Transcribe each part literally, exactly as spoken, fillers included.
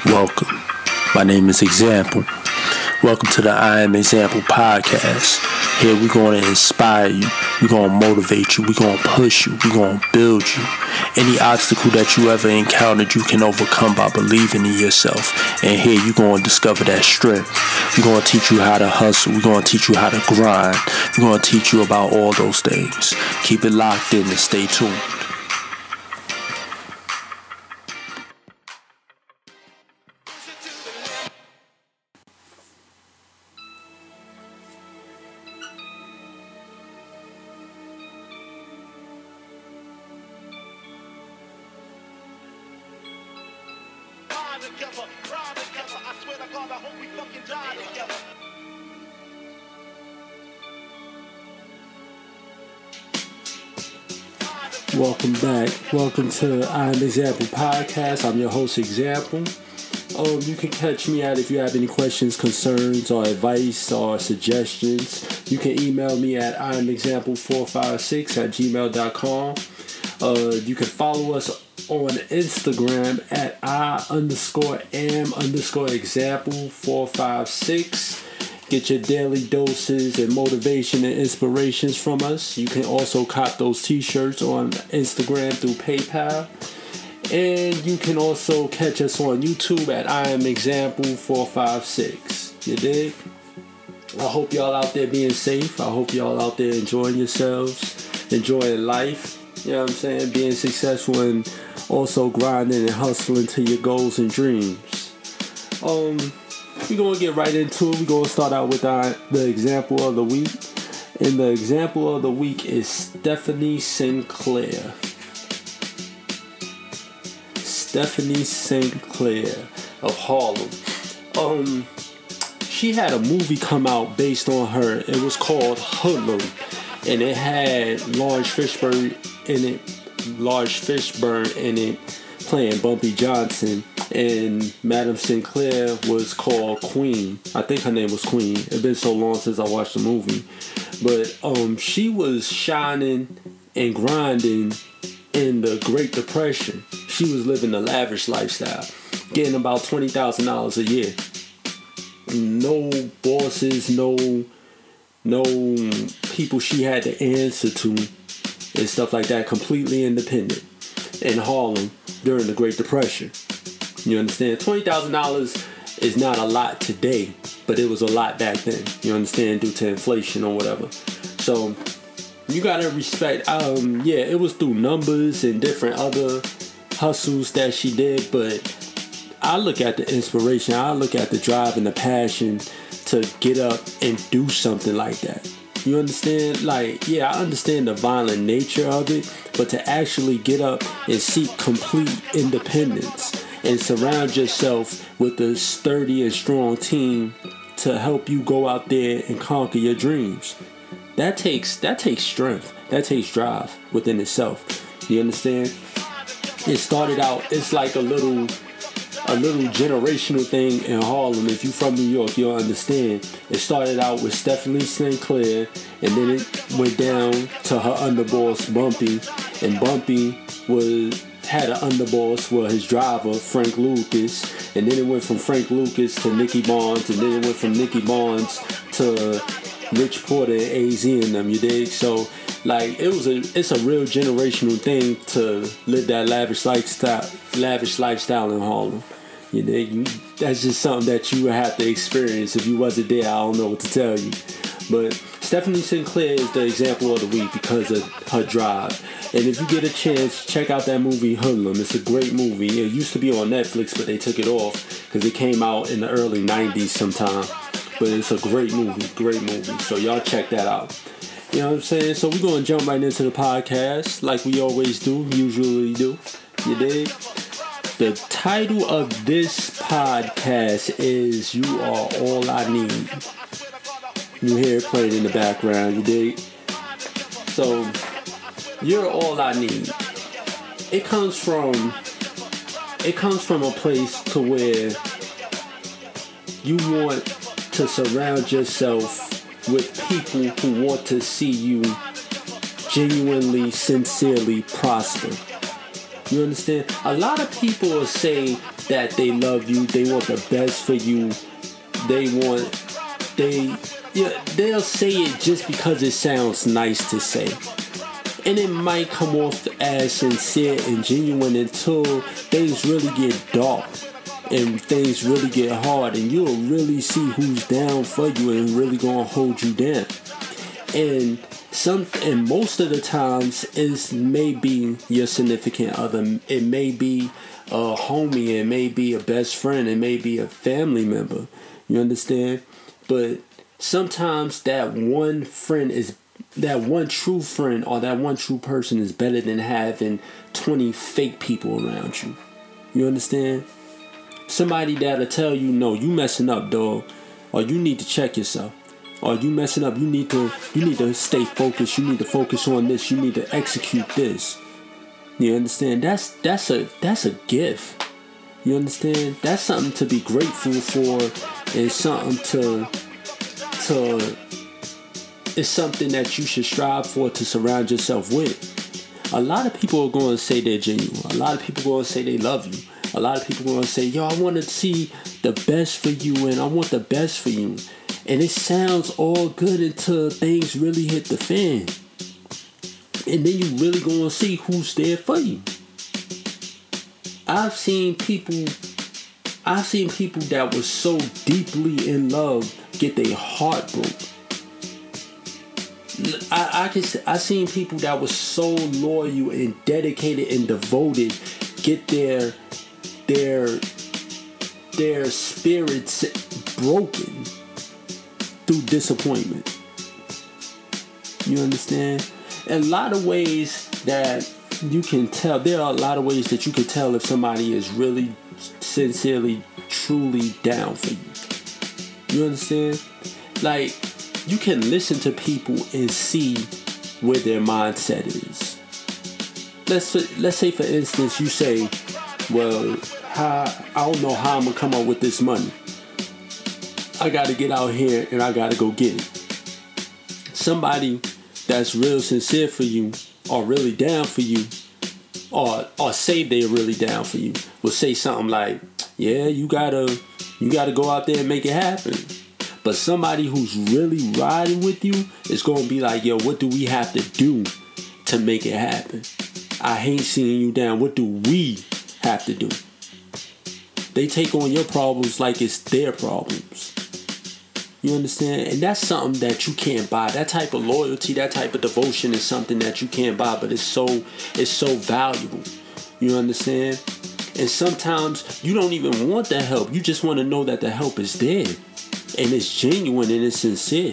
Welcome. My name is Example. Welcome to the I Am Example podcast. Here we're going to inspire you. We're going to motivate you. We're going to push you. We're going to build you. Any obstacle that you ever encountered, you can overcome by believing in yourself. And here you're going to discover that strength. We're going to teach you how to hustle. We're going to teach you how to grind. We're going to teach you about all those things. Keep it locked in and stay tuned. Together, ride together. I swear to God, I hope we fucking die together. Welcome back. Welcome to I Am Example podcast. I'm your host, Example. Um, you can catch me at if you have any questions, concerns, or advice or suggestions. You can email me at I am example four five six at gmail dot com. Uh, you can follow us on Instagram at I underscore am underscore example four five six. Get your daily doses and motivation and inspirations from us. You can also cop those t-shirts on Instagram through PayPal. And you can also catch us on YouTube at I am example four five six. You dig? I hope y'all out there being safe. I hope y'all out there enjoying yourselves, enjoying life. You know what I'm saying? Being successful and also grinding and hustling to your goals and dreams. Um, we're going to get right into it. We're going to start out with our, the example of the week. And the example of the week is Stephanie Sinclair. Stephanie Sinclair of Harlem. Um, she had a movie come out based on her. It was called Hoodlum. And it had Lawrence Fishburne in it, Lawrence Fishburne in it, playing Bumpy Johnson, and Madam Sinclair was called Queen. I think her name was Queen. It's been so long since I watched the movie, but um, she was shining and grinding in the Great Depression. She was living a lavish lifestyle, getting about twenty thousand dollars a year. No bosses, no. No people she had to answer to and stuff like that. Completely independent in Harlem during the Great Depression. You understand? twenty thousand dollars is not a lot today, but it was a lot back then. You understand? Due to inflation or whatever. So you gotta respect. Um, yeah, it was through numbers and different other hustles that she did, but I look at the inspiration. I look at the drive and the passion to get up and do something like that. You understand? Like, yeah, I understand the violent nature of it, but to actually get up and seek complete independence and surround yourself with a sturdy and strong team to help you go out there and conquer your dreams. That takes that takes strength. That takes drive within itself. You understand? It started out, it's like a little a little generational thing in Harlem. If you're from New York, you'll understand. It started out with Stephanie Sinclair, and then it went down to her underboss Bumpy, and Bumpy was had an underboss, well, his driver Frank Lucas, and then it went from Frank Lucas to Nicky Barnes, and then it went from Nicky Barnes to Rich Porter and A Z and them. You dig? So like it was a it's a real generational thing to live that lavish lifestyle lavish lifestyle in Harlem. You know, you, that's just something that you would have to experience. If you wasn't there, I don't know what to tell you. But Stephanie Sinclair is the example of the week because of her drive. And if you get a chance, check out that movie Hoodlum. It's a great movie. It used to be on Netflix, but they took it off because it came out in the early nineties sometime. But it's a great movie, great movie. So y'all check that out. You know what I'm saying? So we're going to jump right into the podcast like we always do, usually do. You dig? The title of this podcast is You Are All I Need. You hear it played in the background, you dig? So, You're All I Need. It comes from, it comes from a place to where you want to surround yourself with people who want to see you genuinely, sincerely prosper. You understand? A lot of people will say that they love you, they want the best for you, they want, they, yeah, they'll say it just because it sounds nice to say. And it might come off as sincere and genuine until things really get dark and things really get hard, and you'll really see who's down for you and really gonna hold you down. And some, and most of the times, it may be your significant other. It may be a homie. It may be a best friend. It may be a family member. You understand? But sometimes that one friend is, that one true friend or that one true person is better than having twenty fake people around you. You understand? Somebody that'll tell you, no, you messing up, dog, or you need to check yourself. Or you messing up, you need to you need to stay focused, you need to focus on this, you need to execute this. You understand? That's that's a that's a gift. You understand? That's something to be grateful for, and something to to it's something that you should strive for, to surround yourself with. A lot of people are going to say they're genuine. A lot of people are going to say they love you. A lot of people are going to say, yo, I want to see the best for you, and I want the best for you. And it sounds all good until things really hit the fan. And then you really gonna see who's there for you. I've seen people, I've seen people that were so deeply in love get their heart broke. I, I can, I seen people that were so loyal and dedicated and devoted get their, their, their spirits broken through disappointment. You understand? A lot of ways that you can tell, there are a lot of ways that you can tell if somebody is really, sincerely, truly down for you. You understand? Like, you can listen to people and see where their mindset is. Let's let's say, for instance, you say, well, how, I don't know how I'm gonna come up with this money. I gotta get out here and I gotta go get it. Somebody that's real sincere for you, or really down for you, or or say they're really down for you, will say something like, yeah, you gotta you gotta go out there and make it happen. But somebody who's really riding with you is gonna be like, yo, what do we have to do to make it happen? I hate seeing you down. What do we have to do? They take on your problems like it's their problems. You understand? And that's something that you can't buy. That type of loyalty, that type of devotion is something that you can't buy, but it's so it's so valuable. You understand? And sometimes you don't even want the help. You just want to know that the help is there. And it's genuine and it's sincere.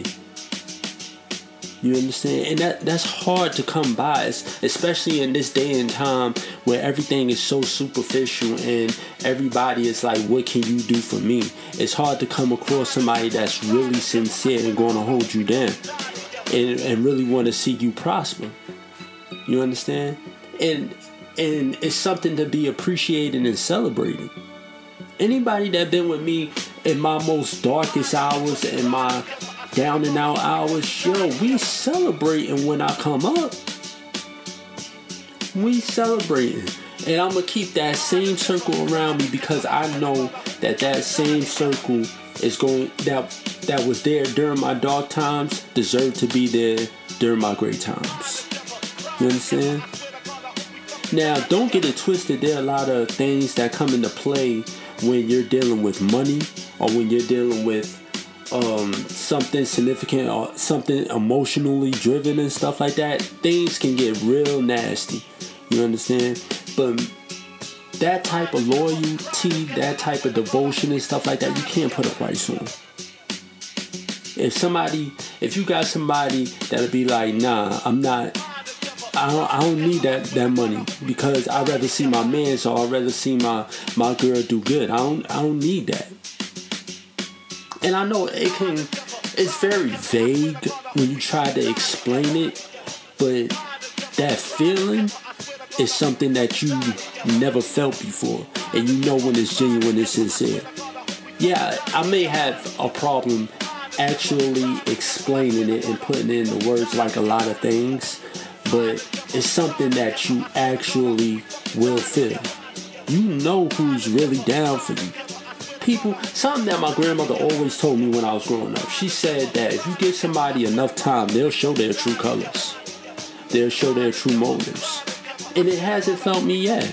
You understand? And that that's hard to come by, especially in this day and time where everything is so superficial and everybody is like, what can you do for me? It's hard to come across somebody that's really sincere and going to hold you down and, and really want to see you prosper. You understand? And and it's something to be appreciated and celebrated. Anybody that been with me in my most darkest hours, in my down and out hours, yo, we celebrating when I come up. We celebrating. And I'm going to keep that same circle around me, because I know that that same circle is going, that that was there during my dark times, deserve to be there during my great times. You understand? Now, don't get it twisted. There are a lot of things that come into play when you're dealing with money, or when you're dealing with um, something significant or something emotionally driven and stuff like that. Things can get real nasty. You understand? But that type of loyalty, that type of devotion and stuff like that, you can't put a price on. If somebody, if you got somebody that'll be like, nah, I'm not, I don't, I don't need that, that money, because I'd rather see my man, so I'd rather see my, my girl do good. I don't I don't need that. And I know it can, it's very vague when you try to explain it, but that feeling is something that you never felt before, and you know when it's genuine and sincere. Yeah, I may have a problem actually explaining it and putting it into words like a lot of things, but is something that you actually will feel. You know who's really down for you. People, something that my grandmother always told me when I was growing up. She said that if you give somebody enough time, they'll show their true colors. They'll show their true motives. And it hasn't felt me yet.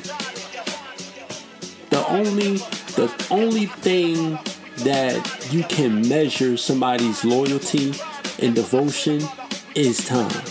The only, the only thing that you can measure somebody's loyalty and devotion is time.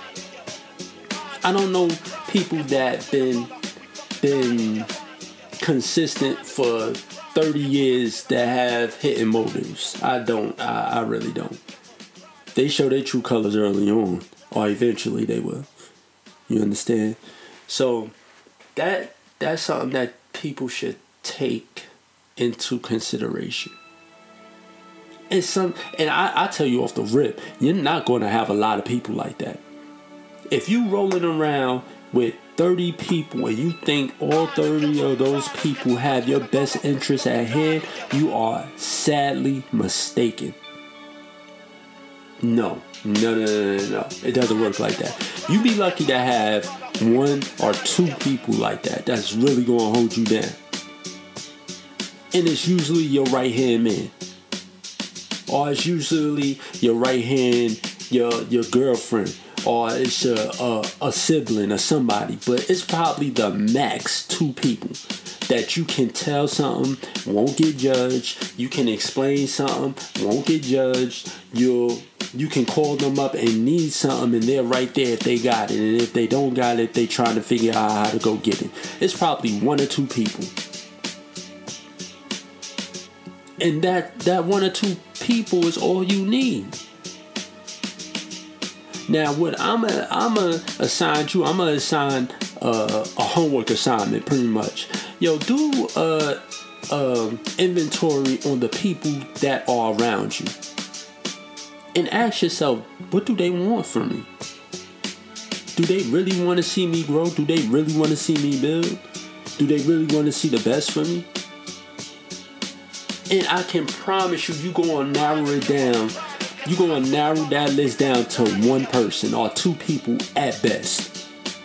I don't know people that been been consistent for thirty years that have hidden motives. I don't. I, I really don't. They show their true colors early on, or eventually they will. You understand? So that that's something that people should take into consideration. And some, and I, I tell you off the rip, you're not going to have a lot of people like that. If you rolling around with thirty people and you think all thirty of those people have your best interests at hand, you are sadly mistaken. No, no, no, no, no, no. It doesn't work like that. You be lucky to have one or two people like that that's really going to hold you down. And it's usually your right hand man. Or it's usually your right hand, your your girlfriend. Or it's a, a, a sibling or somebody. But it's probably the max two people that you can tell something, won't get judged. You can explain something, won't get judged. You'll, you can call them up and need something, and they're right there if they got it. And if they don't got it, they trying to figure out how to go get it. It's probably one or two people. And that, that one or two people is all you need. Now, what I'm a, I'm a assign you, I'm gonna assign uh, a homework assignment, pretty much. Yo, do a, a inventory on the people that are around you, and ask yourself, what do they want from me? Do they really want to see me grow? Do they really want to see me build? Do they really want to see the best for me? And I can promise you, you gonna narrow it down. You're going to narrow that list down to one person or two people at best.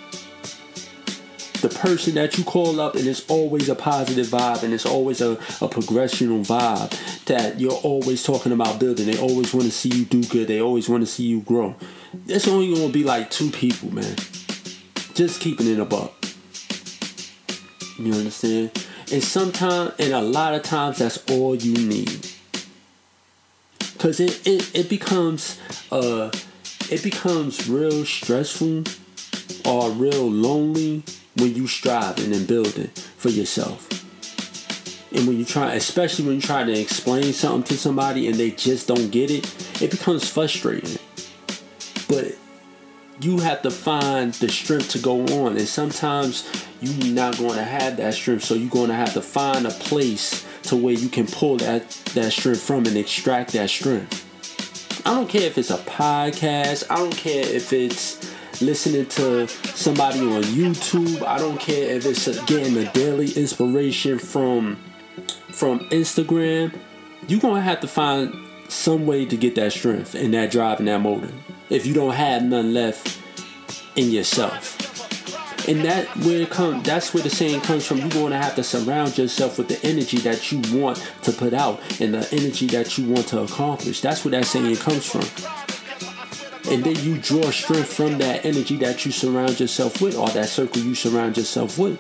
The person that you call up and it's always a positive vibe and it's always a, a progressional vibe that you're always talking about building. They always want to see you do good. They always want to see you grow. It's only going to be like two people, man. Just keeping it a buck. You understand? And sometimes, and a lot of times, that's all you need. Cause it, it, it becomes uh it becomes real stressful or real lonely when you striving and building for yourself. And when you try, especially when you try to explain something to somebody and they just don't get it, it becomes frustrating. But you have to find the strength to go on, and sometimes you're not going to have that strength, so you're going to have to find a place to where you can pull that, that strength from and extract that strength. I don't care if it's a podcast. I don't care if it's listening to somebody on YouTube. I don't care if it's getting a daily inspiration from, from Instagram. You're going to have to find some way to get that strength and that drive and that motive if you don't have none left in yourself. And that where it comes, that's where the saying comes from. You're going to have to surround yourself with the energy that you want to put out and the energy that you want to accomplish. That's where that saying comes from. And then you draw strength from that energy that you surround yourself with, or that circle you surround yourself with.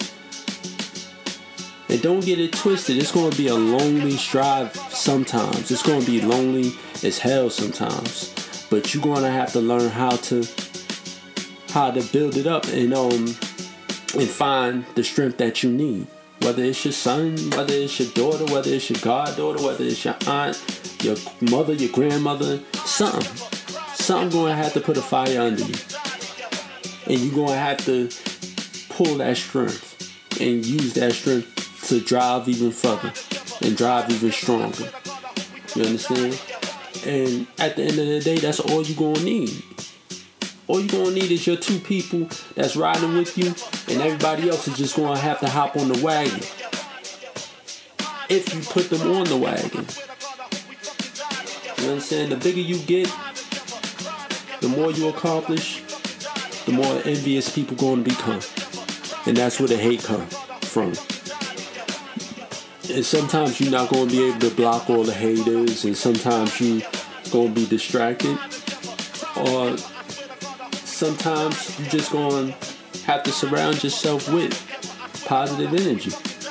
And don't get it twisted. It's going to be a lonely strive sometimes. It's going to be lonely as hell sometimes. But you're going to have to learn how to how to build it up and um and find the strength that you need. Whether it's your son, whether it's your daughter, whether it's your goddaughter, whether it's your aunt, your mother, your grandmother, something. Something going to have to put a fire under you. And you're going to have to pull that strength and use that strength to drive even further and drive even stronger. You understand? And at the end of the day, that's all you're going to need. All you're going to need is your two people that's riding with you, and everybody else is just going to have to hop on the wagon. If you put them on the wagon. You understand? The bigger you get, the more you accomplish, the more envious people going to become. And that's where the hate comes from. And sometimes you're not going to be able to block all the haters, and sometimes you're going to be distracted, or sometimes you're just going to have to surround yourself with positive energy.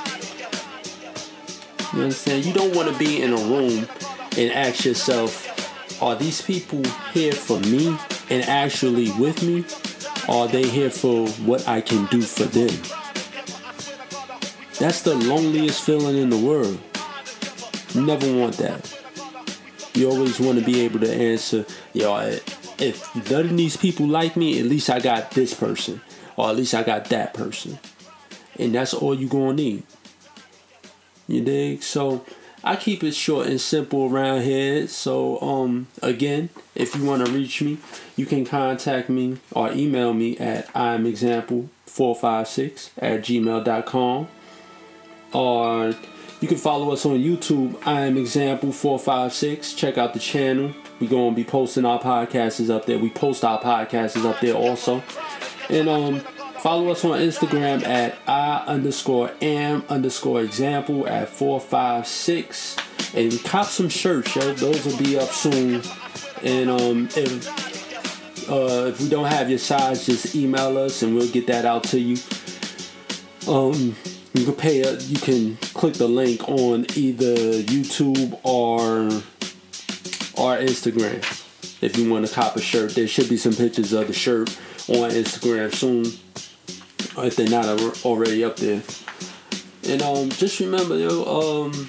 You understand? You don't want to be in a room and ask yourself, are these people here for me and actually with me? Or are they here for what I can do for them? That's the loneliest feeling in the world. You never want that. You always want to be able to answer, yo, if none of these people like me, at least I got this person. Or at least I got that person. And that's all you're going to need. You dig? So I keep it short and simple around here. So um, again, if you want to reach me, you can contact me or email me at imexample four five six at gmail dot com. Or you can follow us on YouTube, imexample four five six. Check out the channel. We're going to be posting our podcasts up there. We post our podcasts up there also. And um, follow us on Instagram at I underscore am underscore example at four five six. And cop some shirts, yo. Those will be up soon. And um, if, uh, if we don't have your size, just email us and we'll get that out to you. Um... You can pay. A, you can click the link on either YouTube or or Instagram if you want to cop a shirt. There should be some pictures of the shirt on Instagram soon, if they're not already up there. And um, just remember, yo, um,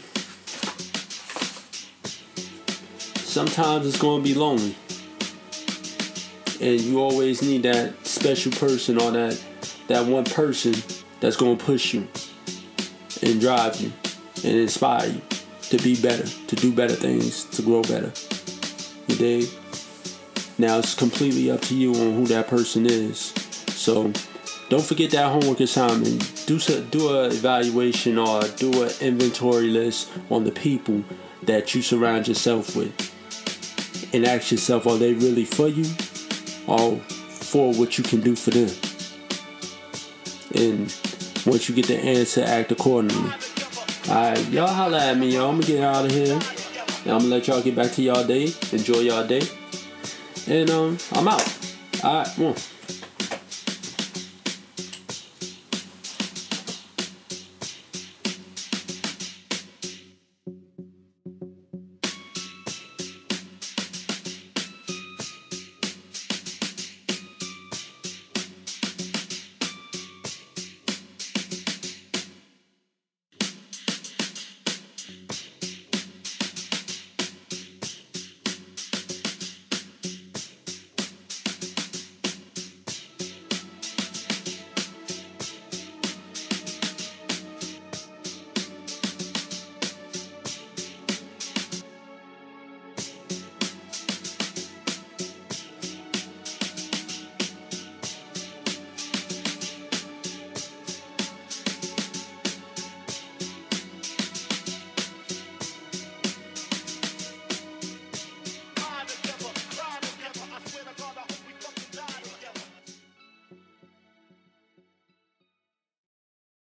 sometimes it's gonna be lonely, and you always need that special person or that that one person that's gonna push you and drive you and inspire you to be better, to do better things, to grow better. You dig? Now it's completely up to you on who that person is. So don't forget that homework assignment. Do so, do an evaluation or do an inventory list on the people that you surround yourself with, and ask yourself, are they really for you or for what you can do for them? And once you get the answer, act accordingly. Alright, y'all holla at me, y'all. I'm gonna get out of here. And I'm gonna let y'all get back to y'all day. Enjoy y'all day. And um, I'm out. Alright, one.